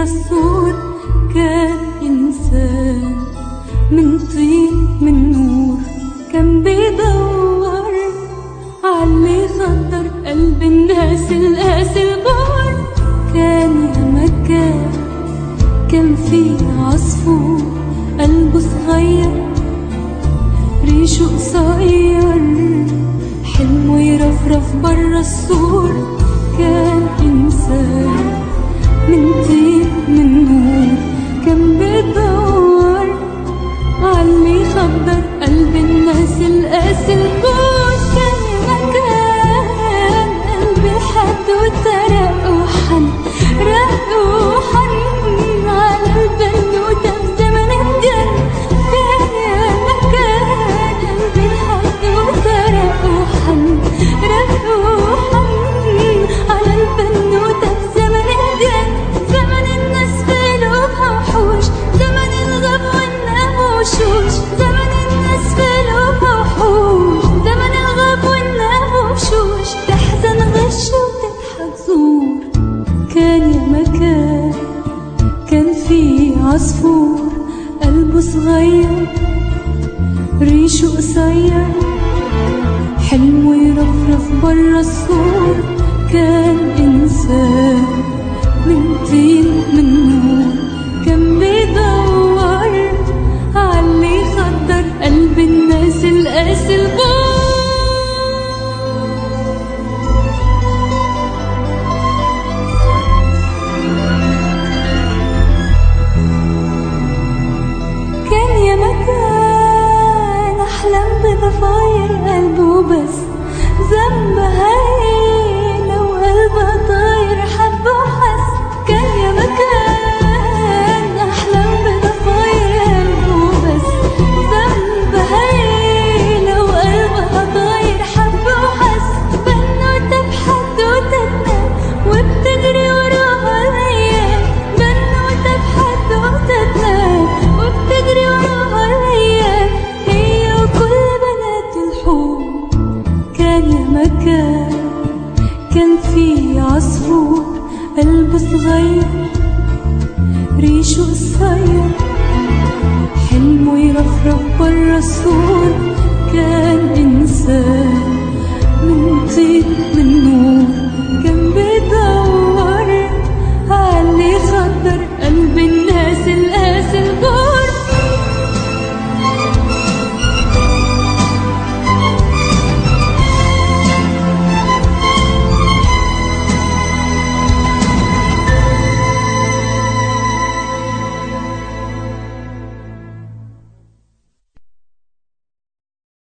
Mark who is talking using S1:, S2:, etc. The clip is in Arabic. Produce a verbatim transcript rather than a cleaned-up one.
S1: برا السور كان إنسان من طين من نور، كان بيدور عاللي خطر قلب الناس القاسي البور. كان يا مكان كان في عصفور قلبه صغير ريشه قصير، حلمه يرفرف برا السور. كان إنسان من طين من نور، كان بيدور عاللي يخبر قلب الناس القاسي البور. كان مكان قلبي حد وترق وحن رق وحن على البنوتة بزمن الجن. كان يا مكان قلبي حد وترق وحن رق وحن على البنوتة بزمن الجن. زمن الناس في قلوبها وحوش، زمن الغب والنام وشوش، زمن الناس في قلوبها وحوش، زمن الغب والنام وشوش، تحزن غش وتضحك زور. كان يا مكان كان في عصفور قلبه صغير ريشه قصير، حلمه يرفرف برا السور. كان إنسان من طين من نور، كان بيدور عاللي يخدر قلب الناس القاسي البور. كان يا مكان أحلام بضفاير قلبه بس، ذنب هاي لو قلبها طاير حب وحس. كان يا مكان أحلام بضفاير قلبه بس، ذنب هاي لو قلبها طاير حب وحس. بنوتة بحدوتتنا وبتجري وراها الأيام، بنوتة بحدوتتنا وبتجري وراها الأيام، هي وكل بنات الحور. كان يا مكان كان في عصفور قلبه صغير ريشه قصير، حلمه يرفرف برا السور. كان إنسان من طين